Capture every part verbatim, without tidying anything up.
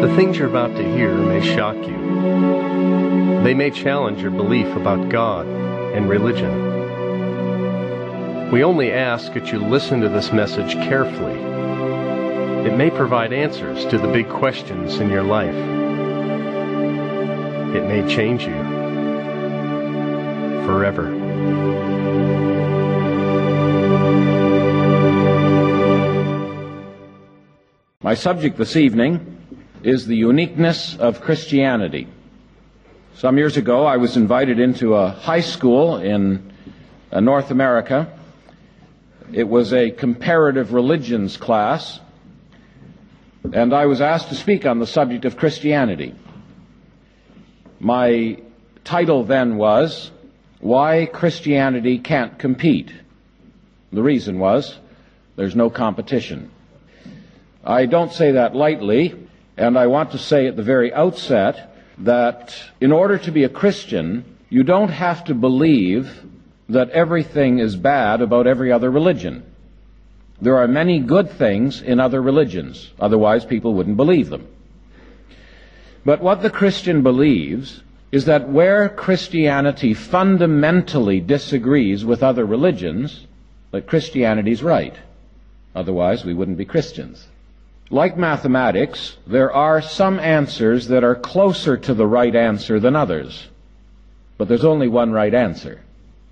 The things you're about to hear may shock you. They may challenge your belief about God and religion. We only ask that you listen to this message carefully. It may provide answers to the big questions in your life. It may change you forever. My subject this evening is the uniqueness of Christianity. Some years ago, I was invited into a high school in uh, North America. It was a comparative religions class, and I was asked to speak on the subject of Christianity. My title then was, Why Christianity Can't Compete. The reason was, there's no competition. I don't say that lightly, and I want to say at the very outset that in order to be a Christian, you don't have to believe that everything is bad about every other religion. There are many good things in other religions, otherwise people wouldn't believe them. But what the Christian believes is that where Christianity fundamentally disagrees with other religions, that Christianity's right. Otherwise we wouldn't be Christians. Like mathematics, there are some answers that are closer to the right answer than others. But there's only one right answer.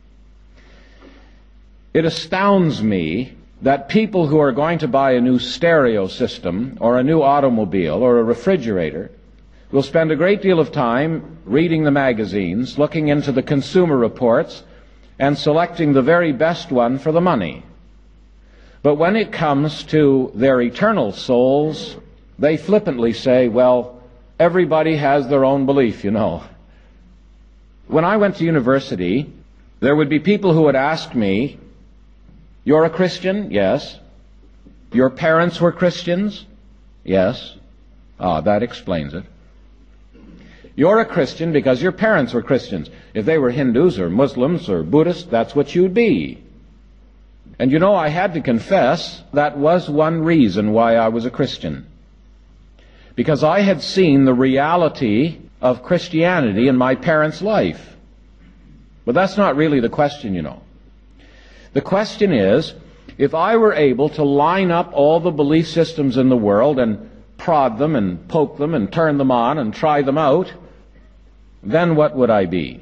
It astounds me that people who are going to buy a new stereo system or a new automobile or a refrigerator will spend a great deal of time reading the magazines, looking into the consumer reports, and selecting the very best one for the money. But when it comes to their eternal souls, they flippantly say, well, everybody has their own belief, you know. When I went to university, there would be people who would ask me, you're a Christian? Yes. Your parents were Christians? Yes. Ah, that explains it. You're a Christian because your parents were Christians. If they were Hindus or Muslims or Buddhists, that's what you'd be. And you know, I had to confess that was one reason why I was a Christian. Because I had seen the reality of Christianity in my parents' life. But that's not really the question, you know. The question is, if I were able to line up all the belief systems in the world and prod them and poke them and turn them on and try them out, then what would I be?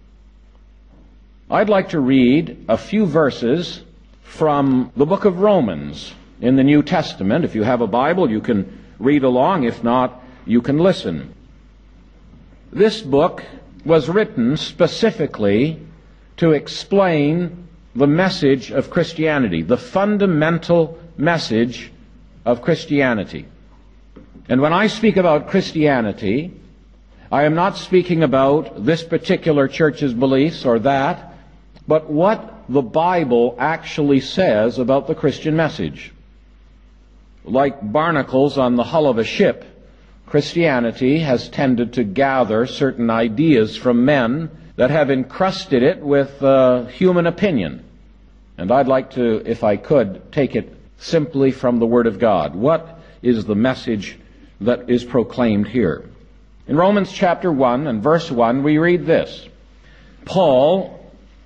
I'd like to read a few verses from the book of Romans in the New Testament. If you have a Bible, you can read along. If not, you can listen. This book was written specifically to explain the message of Christianity, the fundamental message of Christianity. And when I speak about Christianity, I am not speaking about this particular church's beliefs or that, but what the Bible actually says about the Christian message. Like barnacles on the hull of a ship, Christianity has tended to gather certain ideas from men that have encrusted it with uh, human opinion. And I'd like to, if I could, take it simply from the Word of God. What is the message that is proclaimed here? In Romans chapter one and verse one, we read this. Paul,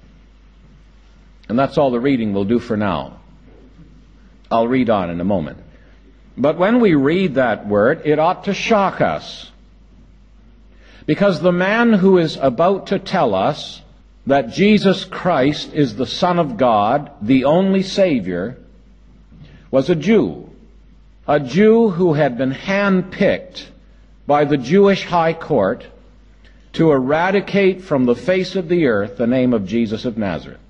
and that's all the reading will do for now. I'll read on in a moment. But when we read that word, it ought to shock us. Because the man who is about to tell us that Jesus Christ is the Son of God, the only Savior, was a Jew. A Jew who had been handpicked by the Jewish high court to eradicate from the face of the earth the name of Jesus of Nazareth.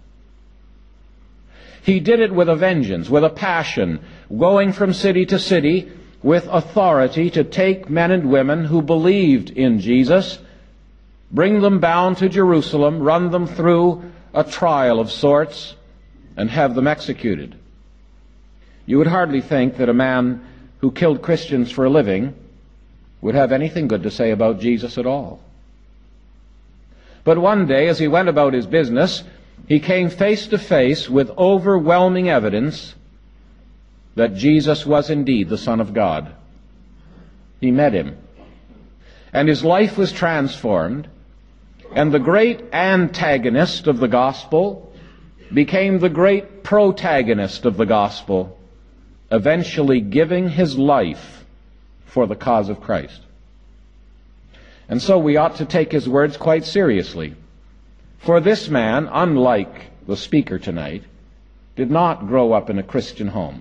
He did it with a vengeance, with a passion, going from city to city with authority to take men and women who believed in Jesus, bring them bound to Jerusalem, run them through a trial of sorts, and have them executed. You would hardly think that a man who killed Christians for a living would have anything good to say about Jesus at all. But one day, as he went about his business, he came face to face with overwhelming evidence that Jesus was indeed the Son of God. he met him. And his life was transformed, and the great antagonist of the gospel became the great protagonist of the gospel, eventually giving his life for the cause of Christ. And so we ought to take his words quite seriously. For this man, unlike the speaker tonight, did not grow up in a Christian home.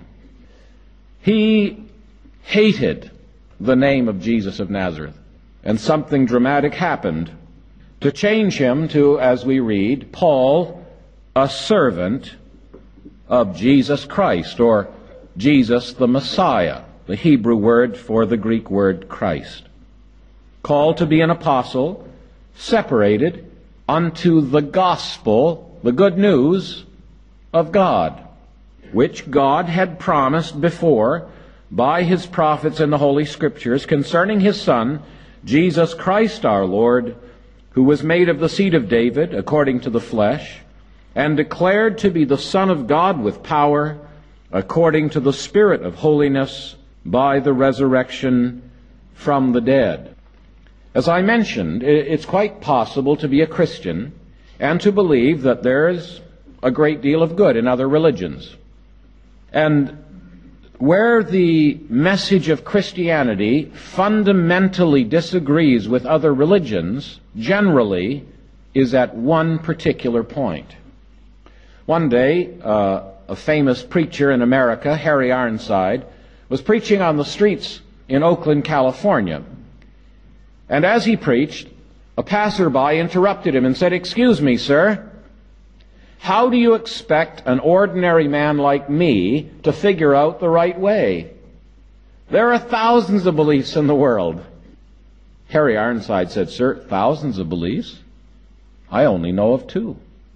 He hated the name of Jesus of Nazareth, and something dramatic happened to change him to, as we read, Paul, a servant of Jesus Christ, or Jesus the Messiah, the Hebrew word for the Greek word Christ. Called to be an apostle, separated unto the gospel, the good news of God, which God had promised before by his prophets in the Holy Scriptures concerning his Son, Jesus Christ our Lord, who was made of the seed of David according to the flesh, and declared to be the Son of God with power, according to the Spirit of holiness, by the resurrection from the dead. As I mentioned, it's quite possible to be a Christian and to believe that there is a great deal of good in other religions. And where the message of Christianity fundamentally disagrees with other religions, generally is at one particular point. One day, uh, a famous preacher in America, Harry Ironside, was preaching on the streets in Oakland, California. And as he preached, a passerby interrupted him and said, "Excuse me, sir, how do you expect an ordinary man like me to figure out the right way? There are thousands of beliefs in the world." Harry Ironside said, "Sir, thousands of beliefs? I only know of two."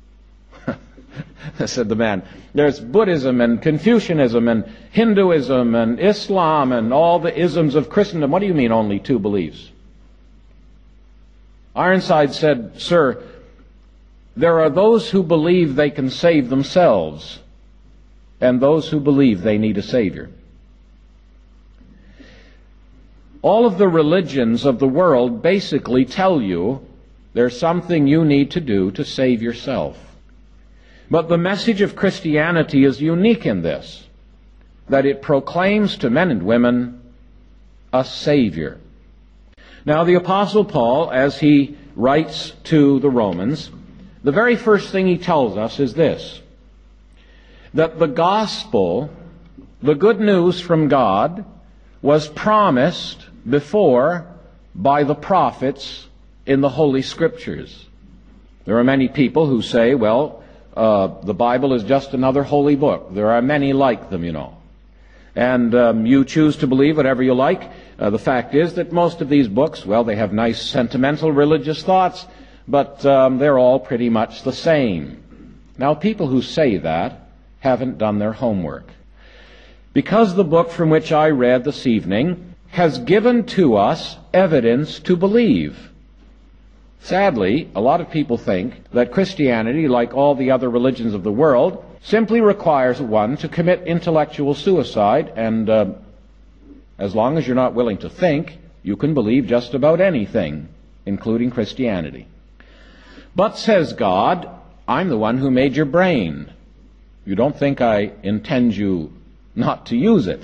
Said the man, "There's Buddhism and Confucianism and Hinduism and Islam and all the isms of Christendom. What do you mean only two beliefs?" Ironside said, "Sir, there are those who believe they can save themselves and those who believe they need a Savior. All of the religions of the world basically tell you there's something you need to do to save yourself. But the message of Christianity is unique in this, that it proclaims to men and women a Savior." Now, the Apostle Paul, as he writes to the Romans, the very first thing he tells us is this, that the gospel, the good news from God, was promised before by the prophets in the Holy Scriptures. There are many people who say, well, uh, the Bible is just another holy book. There are many like them, you know. And um, you choose to believe whatever you like. Uh, the fact is that most of these books, well, they have nice sentimental religious thoughts, but um, they're all pretty much the same. Now, people who say that haven't done their homework. Because the book from which I read this evening has given to us evidence to believe. Sadly, a lot of people think that Christianity, like all the other religions of the world, simply requires one to commit intellectual suicide, and uh, as long as you're not willing to think, you can believe just about anything, including Christianity. But, says God, I'm the one who made your brain. You don't think I intend you not to use it.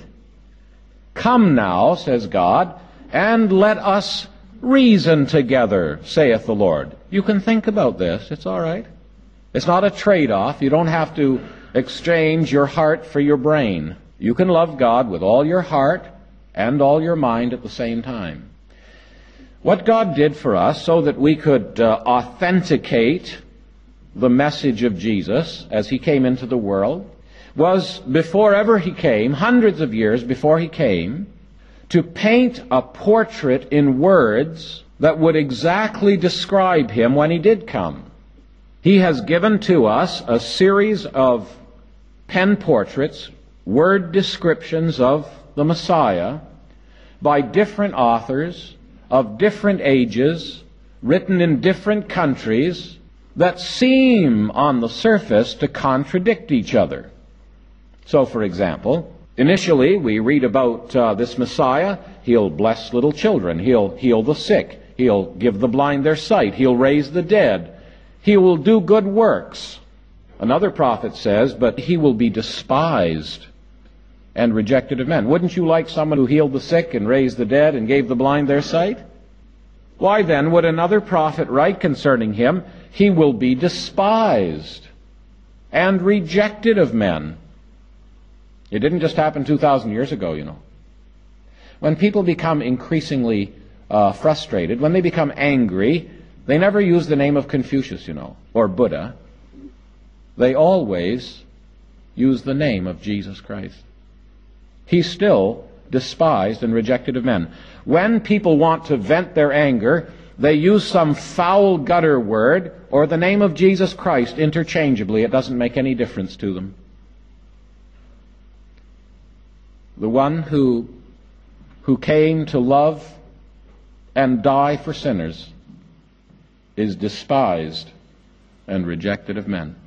Come now, says God, and let us reason together, saith the Lord. You can think about this. It's all right. It's not a trade-off. You don't have to exchange your heart for your brain. You can love God with all your heart and all your mind at the same time. What God did for us so that we could uh, authenticate the message of Jesus as he came into the world was, before ever he came, hundreds of years before he came, to paint a portrait in words that would exactly describe him when he did come. He has given to us a series of pen portraits, word descriptions of the Messiah by different authors of different ages, written in different countries, that seem on the surface to contradict each other. So, for example, initially we read about uh, this Messiah. He'll bless little children. He'll heal the sick. He'll give the blind their sight. He'll raise the dead. He will do good works. Another prophet says, but he will be despised and rejected of men. Wouldn't you like someone who healed the sick and raised the dead and gave the blind their sight? Why then would another prophet write concerning him, he will be despised and rejected of men? It didn't just happen two thousand years ago, you know. When people become increasingly uh, frustrated, when they become angry, they never use the name of Confucius, you know, or Buddha. They always use the name of Jesus Christ. He's still despised and rejected of men. When people want to vent their anger, they use some foul gutter word or the name of Jesus Christ interchangeably. It doesn't make any difference to them. The one who, who came to love and die for sinners is despised and rejected of men.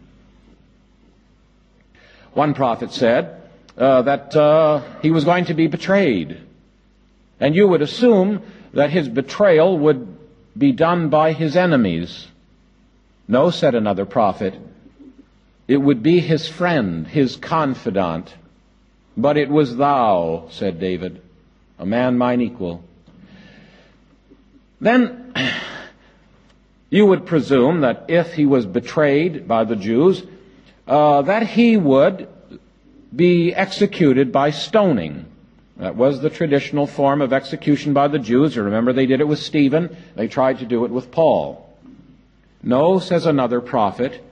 One prophet said uh, that uh, he was going to be betrayed. And you would assume that his betrayal would be done by his enemies. No, said another prophet, it would be his friend, his confidant. But it was thou, said David, a man mine equal. Then you would presume that if he was betrayed by the Jews, uh, that he would be executed by stoning. That was the traditional form of execution by the Jews. You remember they did it with Stephen. They tried to do it with Paul. No, says another prophet,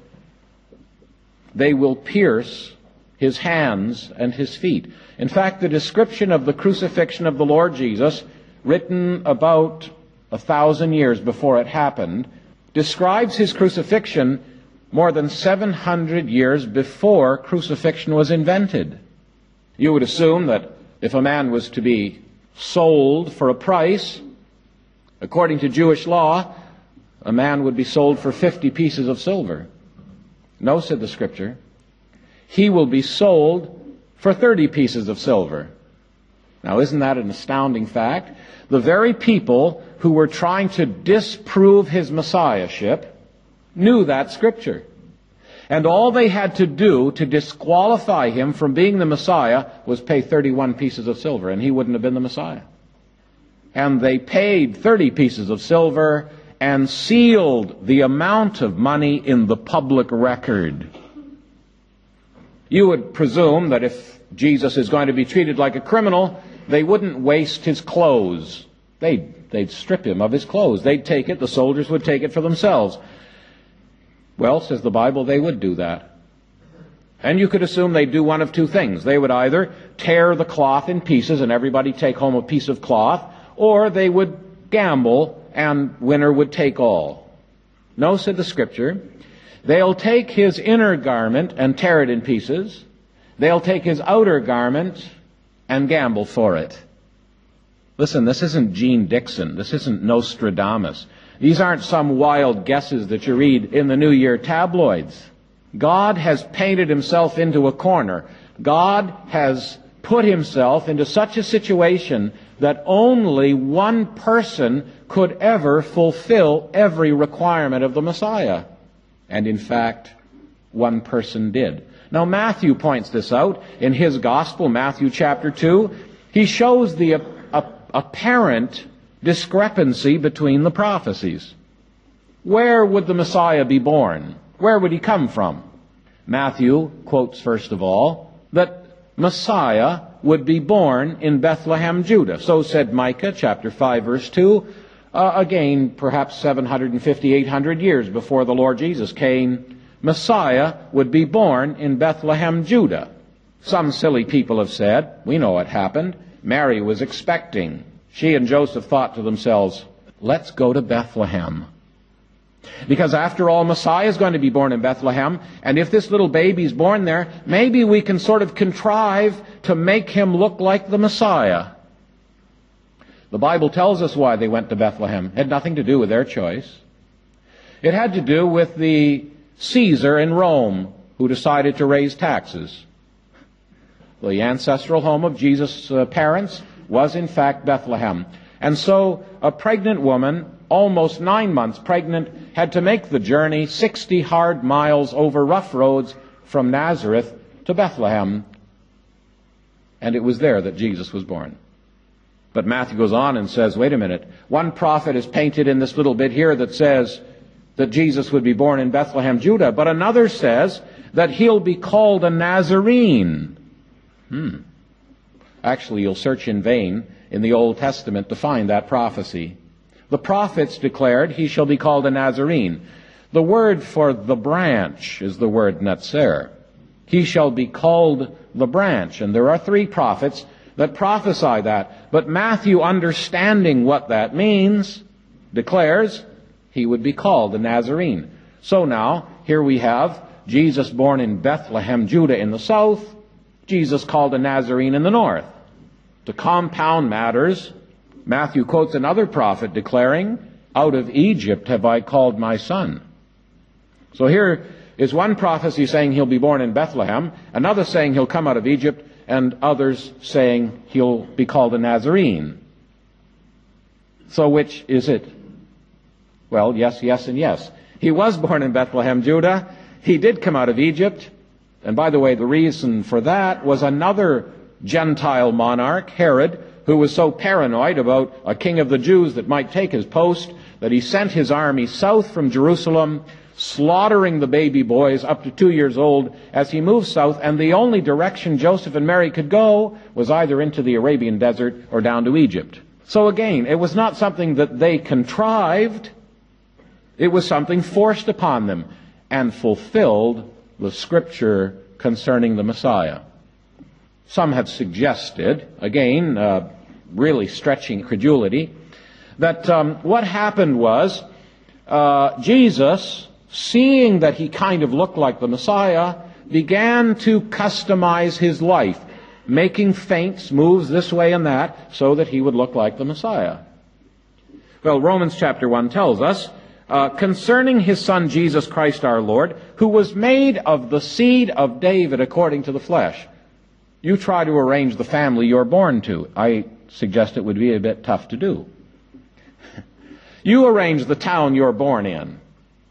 they will pierce his hands and his feet. In fact, the description of the crucifixion of the Lord Jesus, written about a thousand years before it happened, describes his crucifixion more than seven hundred years before crucifixion was invented. You would assume that if a man was to be sold for a price, according to Jewish law, a man would be sold for fifty pieces of silver. No, said the Scripture, he will be sold for thirty pieces of silver. Now, isn't that an astounding fact? The very people who were trying to disprove his messiahship knew that Scripture. And all they had to do to disqualify him from being the Messiah was pay thirty-one pieces of silver, and he wouldn't have been the Messiah. And they paid thirty pieces of silver and sealed the amount of money in the public record. You would presume that if Jesus is going to be treated like a criminal, they wouldn't waste his clothes. They'd, they'd strip him of his clothes. They'd take it. The soldiers would take it for themselves. Well, says the Bible, they would do that. And you could assume they'd do one of two things. They would either tear the cloth in pieces and everybody take home a piece of cloth, or they would gamble and winner would take all. No, said the Scripture, they'll take his inner garment and tear it in pieces. They'll take his outer garment and gamble for it. Listen, this isn't Gene Dixon. This isn't Nostradamus. These aren't some wild guesses that you read in the New Year tabloids. God has painted himself into a corner. God has put himself into such a situation that only one person could ever fulfill every requirement of the Messiah. And in fact, one person did. Now Matthew points this out in his gospel, Matthew chapter two. He shows the uh, uh, apparent discrepancy between the prophecies. Where would the Messiah be born? Where would he come from? Matthew quotes, first of all, that Messiah would be born in Bethlehem, Judah. So said Micah chapter five, verse two. Uh, again, perhaps seven hundred fifty, eight hundred years before the Lord Jesus came, Messiah would be born in Bethlehem, Judah. Some silly people have said, we know what happened. Mary was expecting. She and Joseph thought to themselves, let's go to Bethlehem. Because after all, Messiah is going to be born in Bethlehem, and if this little baby's born there, maybe we can sort of contrive to make him look like the Messiah. The Bible tells us why they went to Bethlehem. It had nothing to do with their choice. It had to do with the Caesar in Rome who decided to raise taxes. The ancestral home of Jesus' uh, parents was in fact Bethlehem. And so a pregnant woman, almost nine months pregnant, had to make the journey sixty hard miles over rough roads from Nazareth to Bethlehem. And it was there that Jesus was born. But Matthew goes on and says, wait a minute, one prophet is painted in this little bit here that says that Jesus would be born in Bethlehem, Judah, but another says that he'll be called a Nazarene. Hmm. Actually, you'll search in vain in the Old Testament to find that prophecy. The prophets declared he shall be called a Nazarene. The word for the branch is the word netzer. He shall be called the branch. And there are three prophets that prophesy that. But Matthew, understanding what that means, declares he would be called a Nazarene. So now, here we have Jesus born in Bethlehem, Judah in the south, Jesus called a Nazarene in the north. To compound matters, Matthew quotes another prophet declaring, out of Egypt have I called my son. So here is one prophecy saying he'll be born in Bethlehem, another saying he'll come out of Egypt, and others saying he'll be called a Nazarene. So which is it? Well, yes, yes, and yes. He was born in Bethlehem, Judah. He did come out of Egypt. And by the way, the reason for that was another Gentile monarch, Herod, who was so paranoid about a king of the Jews that might take his post that he sent his army south from Jerusalem, slaughtering the baby boys up to two years old as he moved south, and the only direction Joseph and Mary could go was either into the Arabian desert or down to Egypt. So again, it was not something that they contrived. It was something forced upon them and fulfilled the Scripture concerning the Messiah. Some have suggested, again, uh, really stretching credulity, that um, what happened was uh, Jesus, seeing that he kind of looked like the Messiah, began to customize his life, making feints, moves this way and that, so that he would look like the Messiah. Well, Romans chapter one tells us, uh, concerning his Son Jesus Christ our Lord, who was made of the seed of David according to the flesh. You try to arrange the family you're born to. I suggest it would be a bit tough to do. You arrange the town you're born in.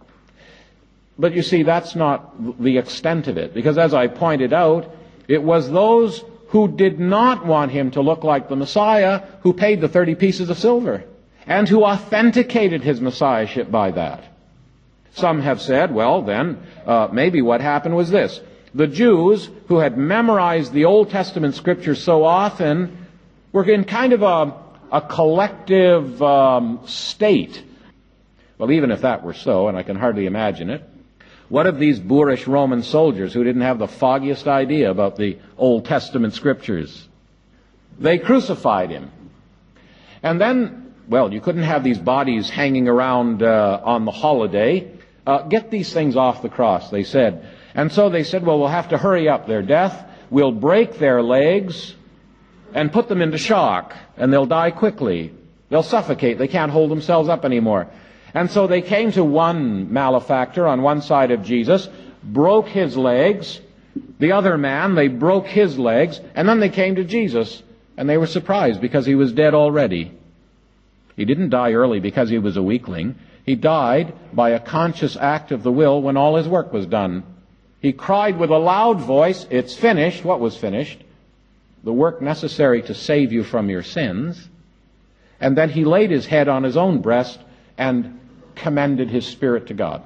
But you see, that's not the extent of it. Because as I pointed out, it was those who did not want him to look like the Messiah who paid the thirty pieces of silver, and who authenticated his Messiahship by that. Some have said, well then, uh, maybe what happened was this. The Jews who had memorized the Old Testament Scriptures so often were in kind of a, a collective um, state. Well, even if that were so, and I can hardly imagine it, what of these boorish Roman soldiers who didn't have the foggiest idea about the Old Testament Scriptures? They crucified him. And then, well, you couldn't have these bodies hanging around uh, on the holiday. Uh, get these things off the cross, they said. And so they said, well, we'll have to hurry up their death. We'll break their legs and put them into shock, and they'll die quickly. They'll suffocate. They can't hold themselves up anymore. And so they came to one malefactor on one side of Jesus, broke his legs. The other man, they broke his legs, and then they came to Jesus, and they were surprised because he was dead already. He didn't die early because he was a weakling. He died by a conscious act of the will when all his work was done. He cried with a loud voice, it's finished. What was finished? The work necessary to save you from your sins. And then he laid his head on his own breast and commended his spirit to God.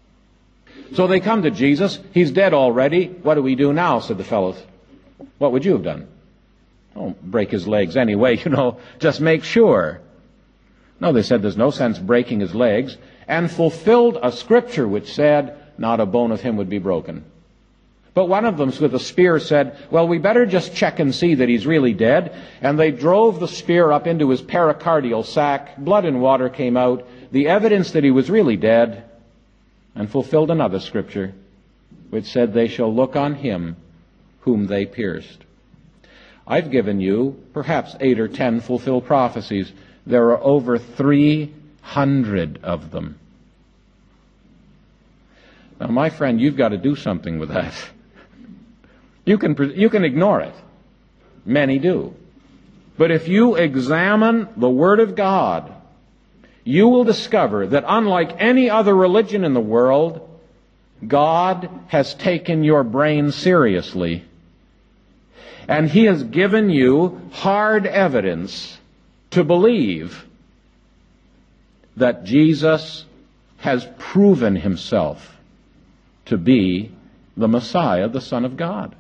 So they come to Jesus. He's dead already. What do we do now? Said the fellows. What would you have done? Don't break his legs anyway, you know, just make sure. No, they said there's no sense breaking his legs, and fulfilled a scripture which said, not a bone of him would be broken. But one of them with a spear said, well, we better just check and see that he's really dead. And they drove the spear up into his pericardial sac. Blood and water came out. The evidence that he was really dead. And fulfilled another scripture which said, they shall look on him whom they pierced. I've given you perhaps eight or ten fulfilled prophecies. There are over three hundred of them. Now, my friend, you've got to do something with that. You can, you can ignore it. Many do. But if you examine the Word of God, you will discover that unlike any other religion in the world, God has taken your brain seriously. And He has given you hard evidence to believe that Jesus has proven Himself to be the Messiah, the Son of God.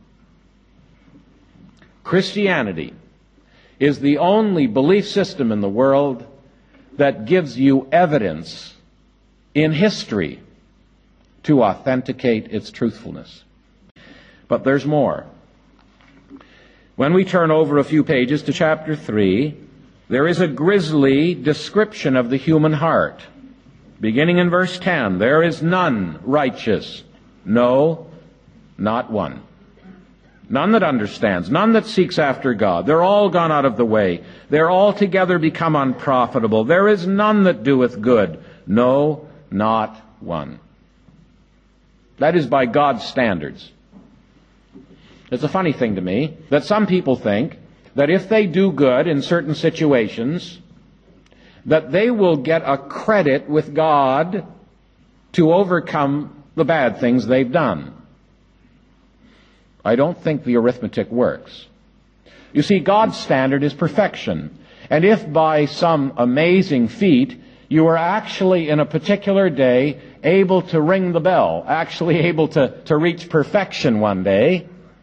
Christianity is the only belief system in the world that gives you evidence in history to authenticate its truthfulness. But there's more. When we turn over a few pages to chapter three, there is a grisly description of the human heart. Beginning in verse ten, there is none righteous, no, not one. None that understands, none that seeks after God. They're all gone out of the way. They're altogether become unprofitable. There is none that doeth good, no, not one. That is by God's standards. It's a funny thing to me that some people think that if they do good in certain situations, that they will get a credit with God to overcome the bad things they've done. I don't think the arithmetic works. You see, God's standard is perfection. And if by some amazing feat you are actually in a particular day able to ring the bell, actually able to, to reach perfection one day,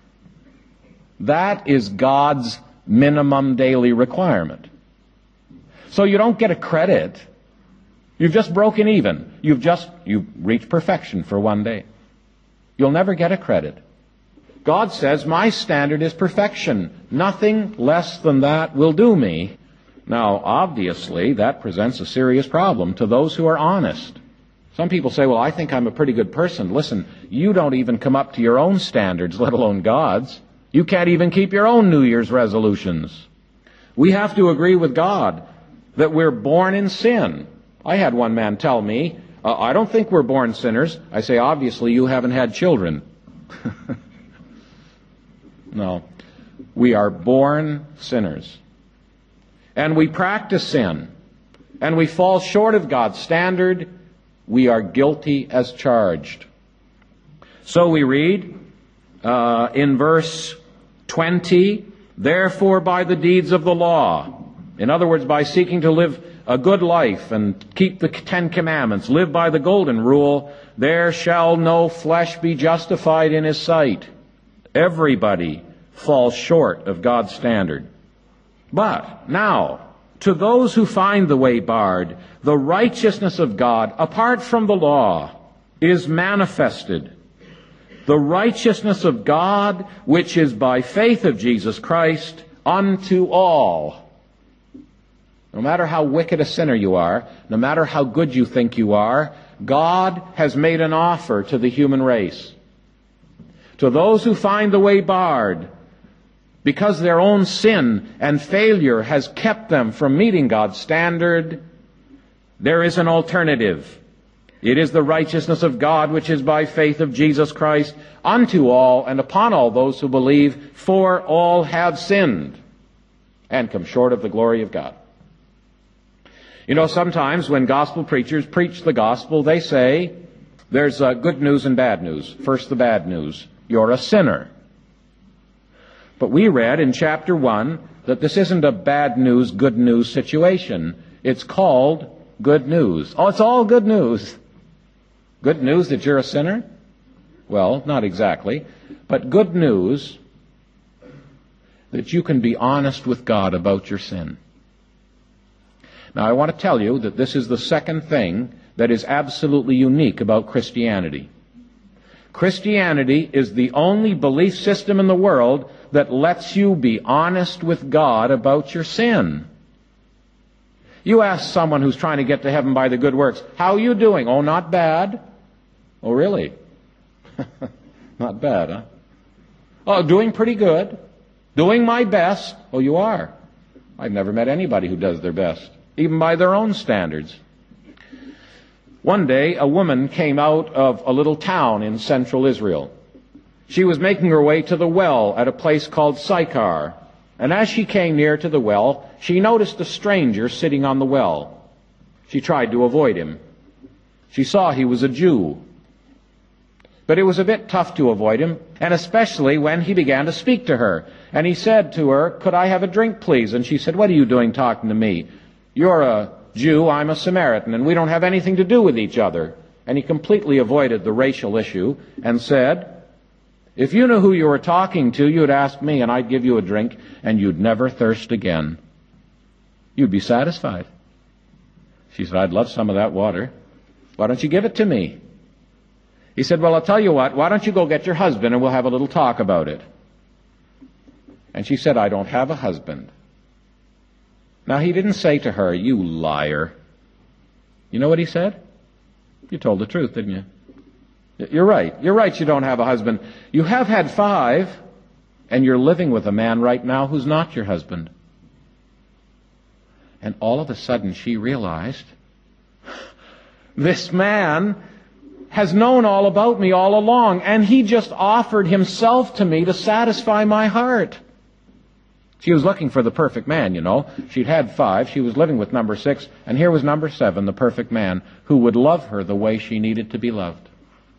that is God's minimum daily requirement. So you don't get a credit. You've just broken even. You've just, you've reached perfection for one day. You'll never get a credit. God says, my standard is perfection. Nothing less than that will do me. Now, obviously, that presents a serious problem to those who are honest. Some people say, well, I think I'm a pretty good person. Listen, you don't even come up to your own standards, let alone God's. You can't even keep your own New Year's resolutions. We have to agree with God that we're born in sin. I had one man tell me, uh, I don't think we're born sinners. I say, obviously, you haven't had children. No. We are born sinners. And we practice sin. And we fall short of God's standard. We are guilty as charged. So we read uh, in verse twenty, therefore by the deeds of the law, in other words, by seeking to live a good life and keep the Ten Commandments, live by the golden rule, there shall no flesh be justified in His sight. Everybody falls short of God's standard. But now, to those who find the way barred, the righteousness of God, apart from the law, is manifested. The righteousness of God, which is by faith of Jesus Christ, unto all. No matter how wicked a sinner you are, no matter how good you think you are, God has made an offer to the human race. To those who find the way barred, because their own sin and failure has kept them from meeting God's standard, there is an alternative. It is the righteousness of God, which is by faith of Jesus Christ, unto all and upon all those who believe, for all have sinned and come short of the glory of God. You know, sometimes when gospel preachers preach the gospel, they say, there's uh, good news and bad news. First, the bad news. You're a sinner. But we read in chapter one that this isn't a bad news, good news situation. It's called good news. Oh, it's all good news. Good news that you're a sinner? Well, not exactly. But good news that you can be honest with God about your sin. Now, I want to tell you that this is the second thing that is absolutely unique about Christianity. Christianity is the only belief system in the world that lets you be honest with God about your sin. You ask someone who's trying to get to heaven by the good works, how are you doing? Oh, not bad. Oh, really? Not bad, huh? Oh, doing pretty good. Doing my best. Oh, you are. I've never met anybody who does their best, even by their own standards. One day, a woman came out of a little town in central Israel. She was making her way to the well at a place called Sychar. And as she came near to the well, she noticed a stranger sitting on the well. She tried to avoid him. She saw he was a Jew. But it was a bit tough to avoid him, and especially when he began to speak to her. And he said to her, "Could I have a drink, please?" And she said, "What are you doing talking to me? You're a Jew, I'm a Samaritan, and we don't have anything to do with each other." And he completely avoided the racial issue and said, "If you knew who you were talking to, you'd ask me, and I'd give you a drink, and you'd never thirst again. You'd be satisfied." She said, "I'd love some of that water. Why don't you give it to me?" He said, "Well, I'll tell you what, why don't you go get your husband and we'll have a little talk about it." And she said, "I don't have a husband." Now, he didn't say to her, "You liar." You know what he said? You told the truth, didn't you? You're right. You're right, you don't have a husband. You have had five, and you're living with a man right now who's not your husband. And all of a sudden she realized, this man has known all about me all along, and he just offered himself to me to satisfy my heart. She was looking for the perfect man, you know. She'd had five, she was living with number six, and here was number seven, the perfect man, who would love her the way she needed to be loved.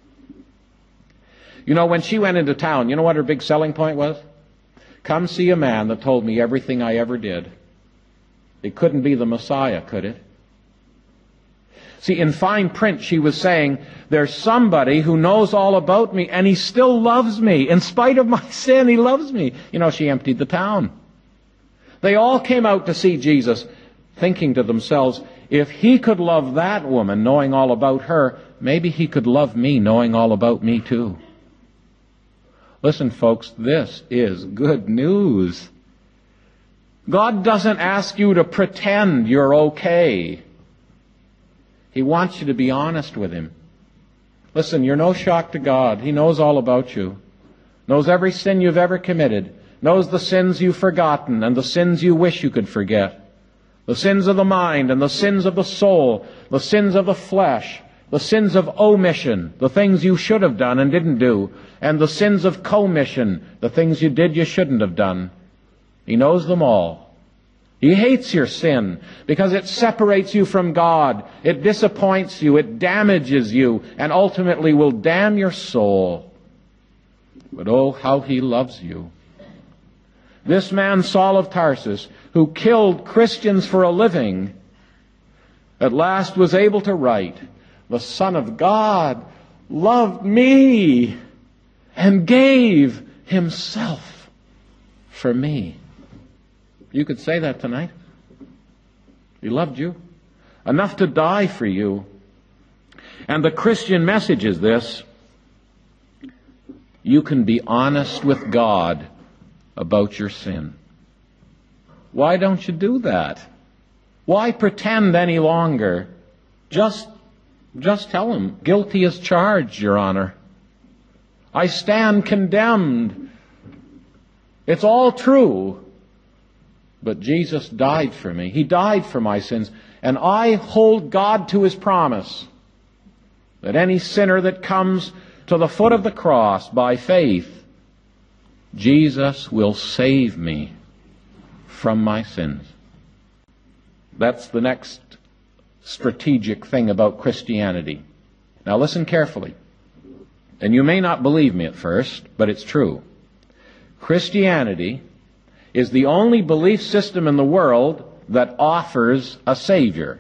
You know, when she went into town, you know what her big selling point was? Come see a man that told me everything I ever did. It couldn't be the Messiah, could it? See, in fine print, she was saying, there's somebody who knows all about me, and he still loves me. In spite of my sin, he loves me. You know, she emptied the town. They all came out to see Jesus, thinking to themselves, if he could love that woman, knowing all about her, maybe he could love me, knowing all about me too. Listen, folks, this is good news. God doesn't ask you to pretend you're okay. He wants you to be honest with him. Listen, you're no shock to God. He knows all about you. Knows every sin you've ever committed. Knows the sins you've forgotten and the sins you wish you could forget. The sins of the mind and the sins of the soul. The sins of the flesh. The sins of omission. The things you should have done and didn't do. And the sins of commission. The things you did you shouldn't have done. He knows them all. He hates your sin because it separates you from God. It disappoints you. It damages you and ultimately will damn your soul. But oh, how he loves you. This man, Saul of Tarsus, who killed Christians for a living, at last was able to write, the Son of God loved me and gave himself for me. You could say that tonight. He loved you enough to die for you. And the Christian message is this: you can be honest with God about your sin. Why don't you do that? Why pretend any longer? Just, just tell him, guilty as charged, Your Honor. I stand condemned. It's all true. But Jesus died for me. He died for my sins. And I hold God to his promise that any sinner that comes to the foot of the cross by faith, Jesus will save me from my sins. That's the next strategic thing about Christianity. Now listen carefully. And you may not believe me at first, but it's true. Christianity is the only belief system in the world that offers a Savior.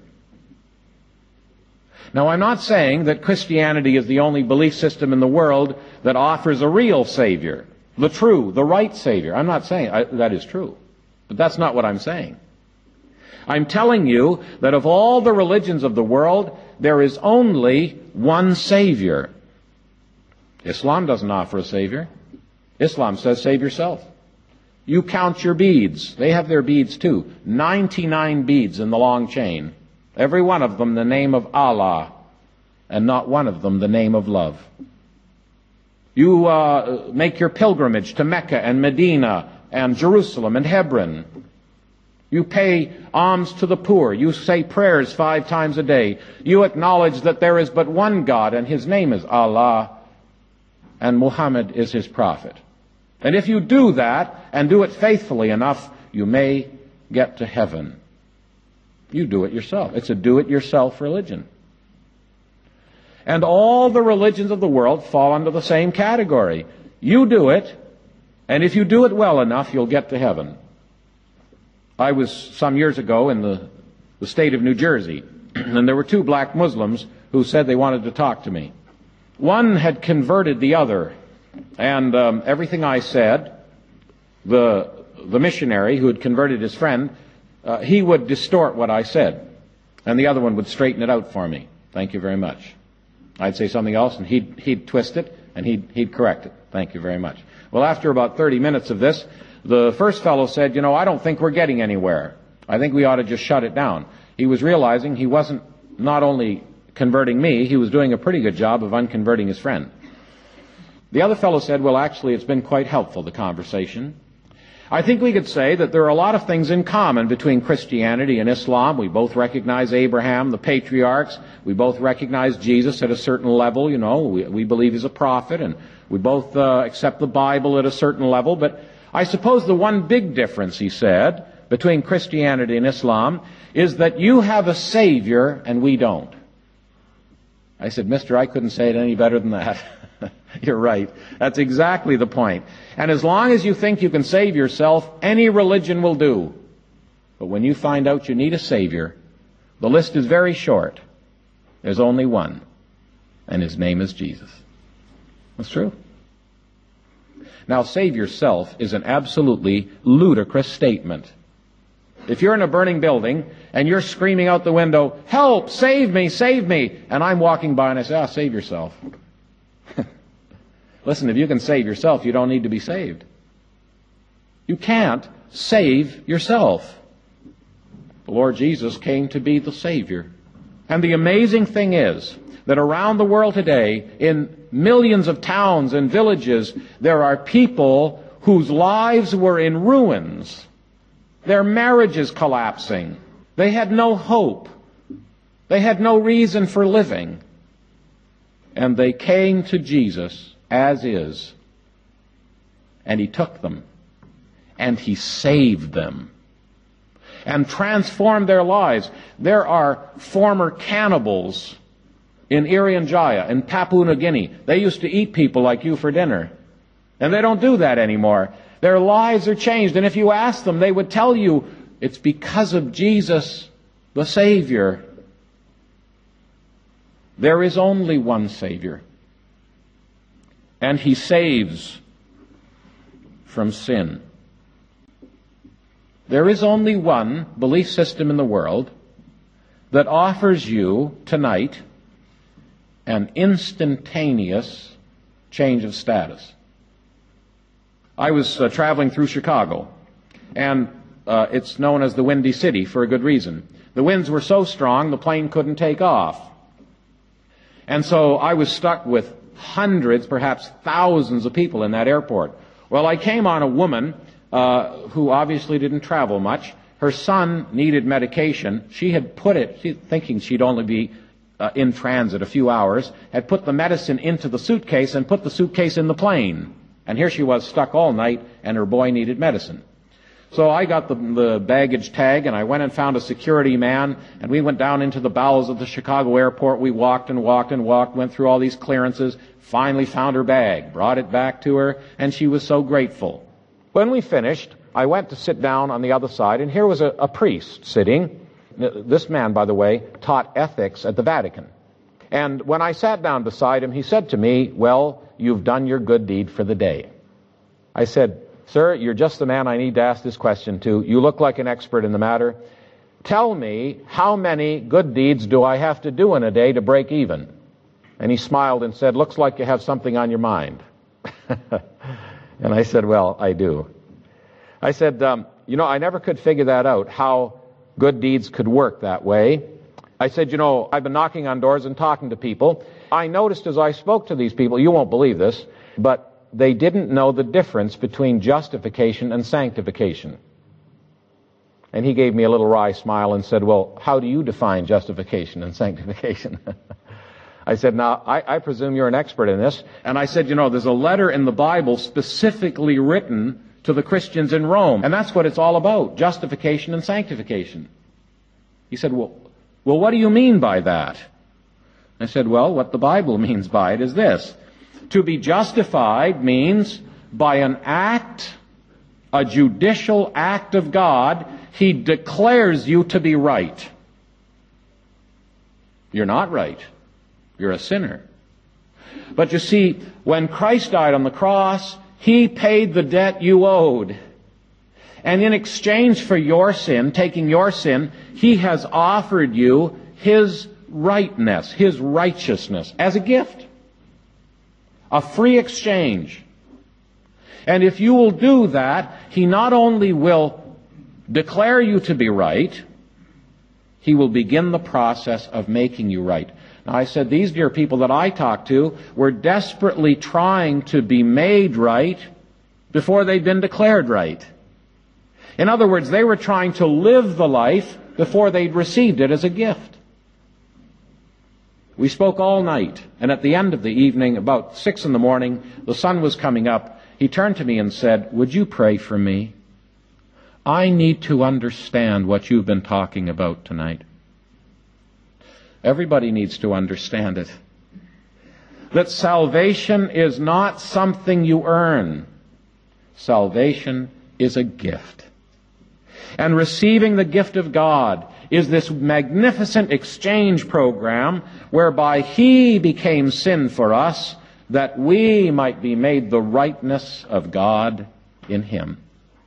Now, I'm not saying that Christianity is the only belief system in the world that offers a real Savior, the true, the right Savior. I'm not saying I, that is true, but that's not what I'm saying. I'm telling you that of all the religions of the world, there is only one Savior. Islam doesn't offer a Savior. Islam says, save yourself. You count your beads. They have their beads too. ninety-nine beads in the long chain. Every one of them the name of Allah, and not one of them the name of love. You uh, make your pilgrimage to Mecca and Medina and Jerusalem and Hebron. You pay alms to the poor. You say prayers five times a day. You acknowledge that there is but one God, and his name is Allah, and Muhammad is his prophet. And if you do that, and do it faithfully enough, you may get to heaven. You do it yourself. It's a do-it-yourself religion. And all the religions of the world fall under the same category. You do it, and if you do it well enough, you'll get to heaven. I was some years ago in the, the state of New Jersey, and there were two black Muslims who said they wanted to talk to me. One had converted the other, and um, everything I said, the, the missionary who had converted his friend, uh, he would distort what I said, and the other one would straighten it out for me. Thank you very much. I'd say something else, and he'd, he'd twist it, and he'd, he'd correct it. Thank you very much. Well, after about thirty minutes of this, the first fellow said, you know, I don't think we're getting anywhere. I think we ought to just shut it down. He was realizing he wasn't not only converting me, he was doing a pretty good job of unconverting his friend. The other fellow said, well, actually, it's been quite helpful, the conversation. I think we could say that there are a lot of things in common between Christianity and Islam. We both recognize Abraham, the patriarchs. We both recognize Jesus at a certain level, you know. We, we believe he's a prophet, and we both uh, accept the Bible at a certain level. But I suppose the one big difference, he said, between Christianity and Islam is that you have a Savior and we don't. I said, mister, I couldn't say it any better than that. You're right. That's exactly the point. And as long as you think you can save yourself, any religion will do. But when you find out you need a Savior, the list is very short. There's only one, and his name is Jesus. That's true. Now, save yourself is an absolutely ludicrous statement. If you're in a burning building and you're screaming out the window, help, save me, save me, and I'm walking by and I say, ah, save yourself. Listen, if you can save yourself, you don't need to be saved. You can't save yourself. The Lord Jesus came to be the Savior. And the amazing thing is that around the world today, in millions of towns and villages, there are people whose lives were in ruins. Their marriages collapsing. They had no hope. They had no reason for living. And they came to Jesus as is. And he took them. And he saved them. And transformed their lives. There are former cannibals in Irian Jaya, in Papua New Guinea. They used to eat people like you for dinner. And they don't do that anymore. Their lives are changed. And if you ask them, they would tell you it's because of Jesus, the Savior. There is only one Savior. And he saves from sin. There is only one belief system in the world that offers you tonight an instantaneous change of status. I was uh, traveling through Chicago, and uh, it's known as the Windy City for a good reason. The winds were so strong the plane couldn't take off. And so I was stuck with hundreds, perhaps thousands of people in that airport. Well, I came on a woman uh, who obviously didn't travel much. Her son needed medication. She had put it, she, thinking she'd only be uh, in transit a few hours, had put the medicine into the suitcase and put the suitcase in the plane. And here she was stuck all night, and her boy needed medicine. So I got the, the baggage tag, and I went and found a security man, and we went down into the bowels of the Chicago airport. We walked and walked and walked, went through all these clearances, finally found her bag, brought it back to her, and she was so grateful. When we finished, I went to sit down on the other side, and here was a, a priest sitting. This man, by the way, taught ethics at the Vatican. And when I sat down beside him, he said to me, well, you've done your good deed for the day. I said, sir, you're just the man I need to ask this question to. You look like an expert in the matter. Tell me, how many good deeds do I have to do in a day to break even? And he smiled and said, looks like you have something on your mind. And I said, well, I do. I said, um, you know, I never could figure that out, how good deeds could work that way. I said, you know, I've been knocking on doors and talking to people. I noticed as I spoke to these people, you won't believe this, but they didn't know the difference between justification and sanctification. And he gave me a little wry smile and said, well, how do you define justification and sanctification? I said, now, I, I presume you're an expert in this. And I said, you know, there's a letter in the Bible specifically written to the Christians in Rome. And that's what it's all about, justification and sanctification. He said, well, well, what do you mean by that? I said, well, what the Bible means by it is this. To be justified means by an act, a judicial act of God, He declares you to be right. You're not right. You're a sinner. But you see, when Christ died on the cross, He paid the debt you owed. And in exchange for your sin, taking your sin, He has offered you His rightness, His righteousness as a gift. A free exchange. And if you will do that, He not only will declare you to be right, He will begin the process of making you right. Now, I said these dear people that I talked to were desperately trying to be made right before they'd been declared right. In other words, they were trying to live the life before they'd received it as a gift. We spoke all night, and at the end of the evening, about six in the morning, the sun was coming up. He turned to me and said, "Would you pray for me? I need to understand what you've been talking about tonight." Everybody needs to understand it. That salvation is not something you earn. Salvation is a gift. And receiving the gift of God is this magnificent exchange program whereby He became sin for us that we might be made the rightness of God in Him.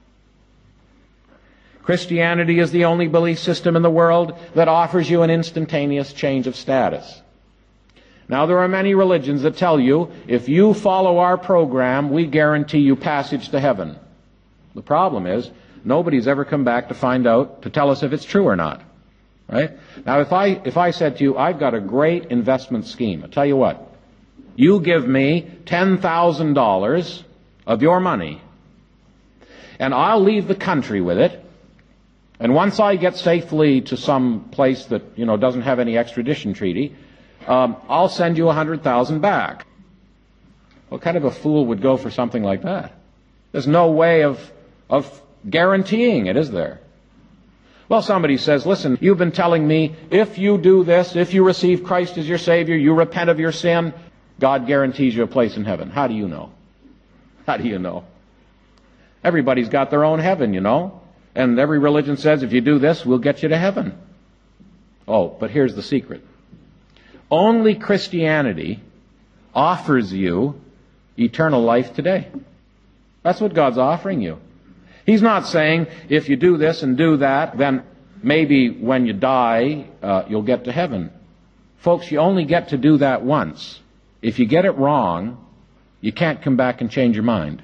Christianity is the only belief system in the world that offers you an instantaneous change of status. Now, there are many religions that tell you, if you follow our program, we guarantee you passage to heaven. The problem is, nobody's ever come back to find out, to tell us if it's true or not. Right? Now, if I, if I said to you, I've got a great investment scheme, I'll tell you what, you give me ten thousand dollars of your money, and I'll leave the country with it, and once I get safely to some place that, you know, doesn't have any extradition treaty, um, I'll send you one hundred thousand dollars back. What kind of a fool would go for something like that? There's no way of, of guaranteeing it, is there? Well, somebody says, listen, you've been telling me if you do this, if you receive Christ as your Savior, you repent of your sin, God guarantees you a place in heaven. How do you know? How do you know? Everybody's got their own heaven, you know. And every religion says, if you do this, we'll get you to heaven. Oh, but here's the secret. Only Christianity offers you eternal life today. That's what God's offering you. He's not saying, if you do this and do that, then maybe when you die, uh, you'll get to heaven. Folks, you only get to do that once. If you get it wrong, you can't come back and change your mind.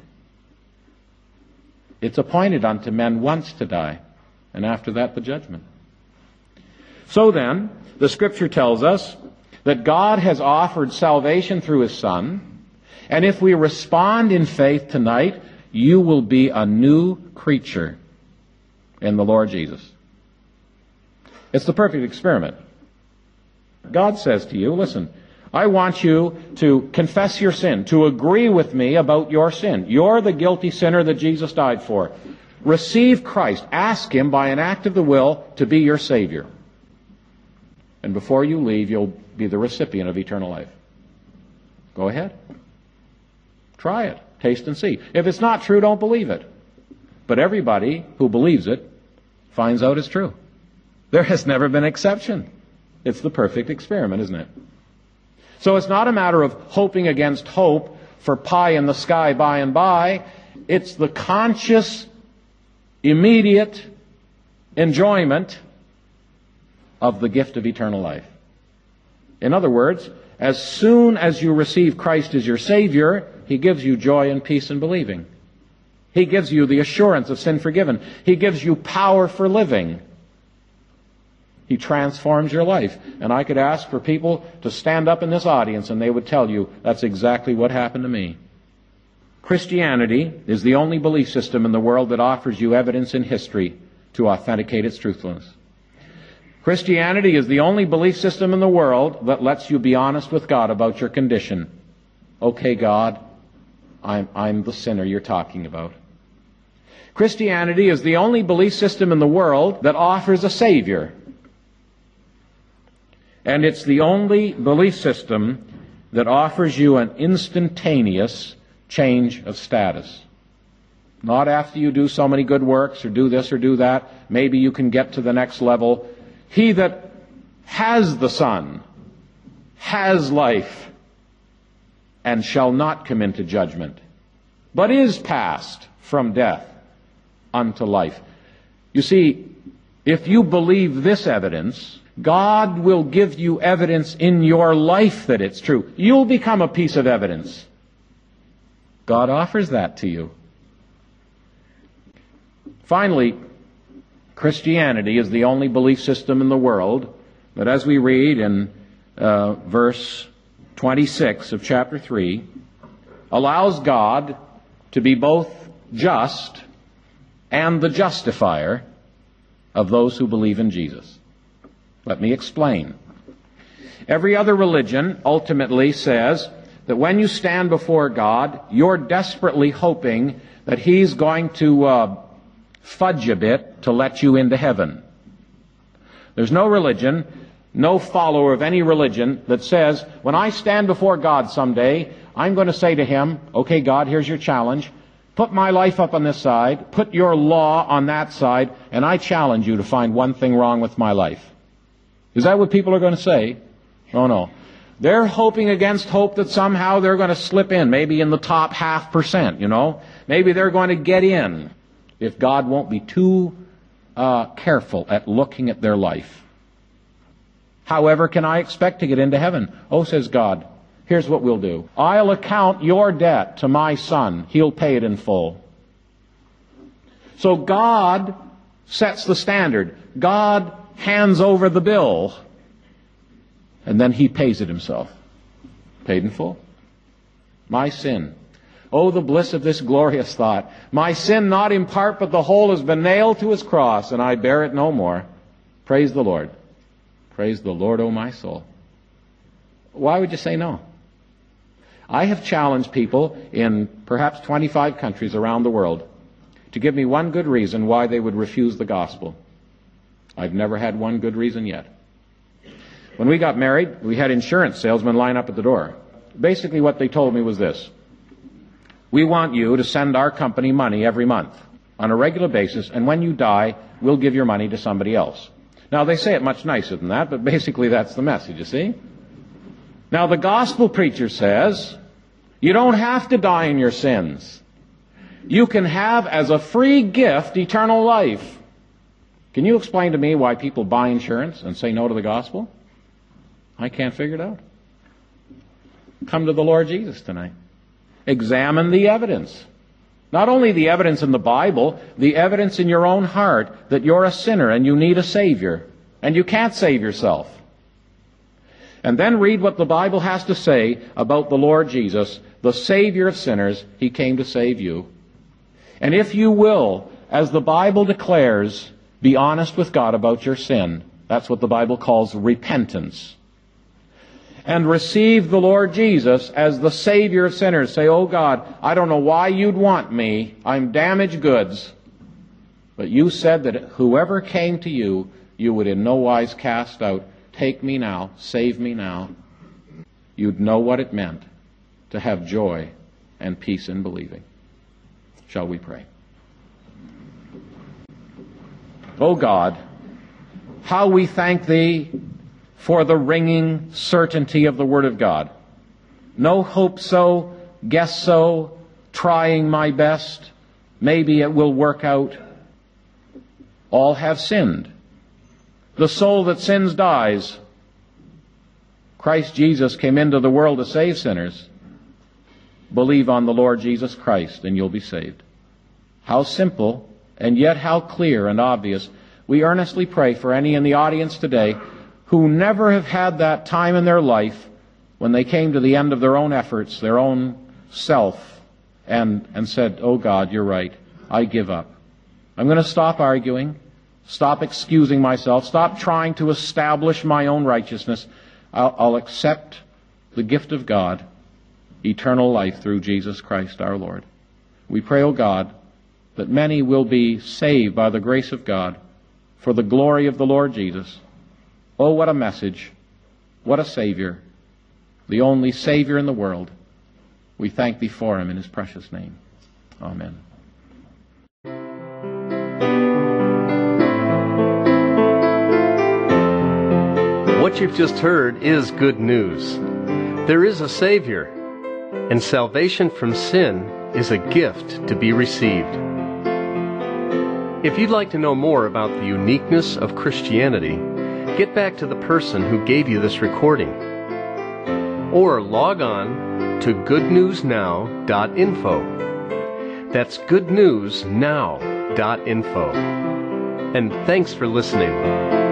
It's appointed unto men once to die, and after that the judgment. So then, the Scripture tells us that God has offered salvation through His Son, and if we respond in faith tonight, you will be a new creature in the Lord Jesus. It's the perfect experiment. God says to you, listen, I want you to confess your sin, to agree with me about your sin. You're the guilty sinner that Jesus died for. Receive Christ. Ask Him by an act of the will to be your Savior. And before you leave, you'll be the recipient of eternal life. Go ahead. Try it. Taste and see. If it's not true, don't believe it. But everybody who believes it finds out it's true. There has never been an exception. It's the perfect experiment, isn't it? So it's not a matter of hoping against hope for pie in the sky by and by. It's the conscious, immediate enjoyment of the gift of eternal life. In other words, as soon as you receive Christ as your Savior, He gives you joy and peace in believing. He gives you the assurance of sin forgiven. He gives you power for living. He transforms your life. And I could ask for people to stand up in this audience and they would tell you that's exactly what happened to me. Christianity is the only belief system in the world that offers you evidence in history to authenticate its truthfulness. Christianity is the only belief system in the world that lets you be honest with God about your condition. Okay, God, I'm, I'm the sinner you're talking about. Christianity is the only belief system in the world that offers a Savior. And it's the only belief system that offers you an instantaneous change of status. Not after you do so many good works or do this or do that. Maybe you can get to the next level. He that has the Son has life and shall not come into judgment, but is passed from death unto life. You see, if you believe this evidence, God will give you evidence in your life that it's true. You'll become a piece of evidence. God offers that to you. Finally, Christianity is the only belief system in the world that, as we read in uh, verse twenty-six of chapter three, allows God to be both just and the justifier of those who believe in Jesus. Let me explain. Every other religion ultimately says that when you stand before God, you're desperately hoping that He's going to uh, fudge a bit to let you into heaven. There's no religion, no follower of any religion that says, when I stand before God someday, I'm going to say to Him, okay, God, here's your challenge. Put my life up on this side, put your law on that side, and I challenge you to find one thing wrong with my life. Is that what people are going to say? Oh, no. They're hoping against hope that somehow they're going to slip in, maybe in the top half percent, you know. Maybe they're going to get in if God won't be too uh, careful at looking at their life. However can I expect to get into heaven? Oh, says God, here's what we'll do. I'll account your debt to my Son. He'll pay it in full. So God sets the standard. God hands over the bill, and then He pays it Himself. Paid in full. My sin. Oh, the bliss of this glorious thought. My sin, not in part, but the whole, has been nailed to His cross, and I bear it no more. Praise the Lord. Praise the Lord, O my soul. Why would you say no? I have challenged people in perhaps twenty-five countries around the world to give me one good reason why they would refuse the gospel. I've never had one good reason yet. When we got married, we had insurance salesmen line up at the door. Basically what they told me was this: we want you to send our company money every month on a regular basis, and when you die, we'll give your money to somebody else. Now, they say it much nicer than that, but basically that's the message, you see. Now, the gospel preacher says, you don't have to die in your sins. You can have as a free gift eternal life. Can you explain to me why people buy insurance and say no to the gospel? I can't figure it out. Come to the Lord Jesus tonight. Examine the evidence. Not only the evidence in the Bible, the evidence in your own heart that you're a sinner and you need a Savior, and you can't save yourself. And then read what the Bible has to say about the Lord Jesus, the Savior of sinners. He came to save you. And if you will, as the Bible declares, be honest with God about your sin. That's what the Bible calls repentance. And receive the Lord Jesus as the Savior of sinners. Say, oh God, I don't know why you'd want me. I'm damaged goods. But you said that whoever came to you, you would in no wise cast out. Take me now, save me now. You'd know what it meant to have joy and peace in believing. Shall we pray? O God, how we thank Thee for the ringing certainty of the Word of God. No hope so, guess so, trying my best, maybe it will work out. All have sinned. The soul that sins dies. Christ Jesus came into the world to save sinners. Believe on the Lord Jesus Christ and you'll be saved. How simple, and yet how clear and obvious. We earnestly pray for any in the audience today who never have had that time in their life when they came to the end of their own efforts, their own self, and, and said, oh God, you're right. I give up. I'm going to stop arguing, stop excusing myself, stop trying to establish my own righteousness. I'll, I'll accept the gift of God, eternal life through Jesus Christ our Lord. We pray, O God, that many will be saved by the grace of God for the glory of the Lord Jesus. Oh, what a message, what a Savior, the only Savior in the world. We thank Thee for Him in His precious name. Amen. What you've just heard is good news. There is a Savior, and salvation from sin is a gift to be received. If you'd like to know more about the uniqueness of Christianity, get back to the person who gave you this recording, or log on to good news now dot info. That's good news now dot info. And thanks for listening.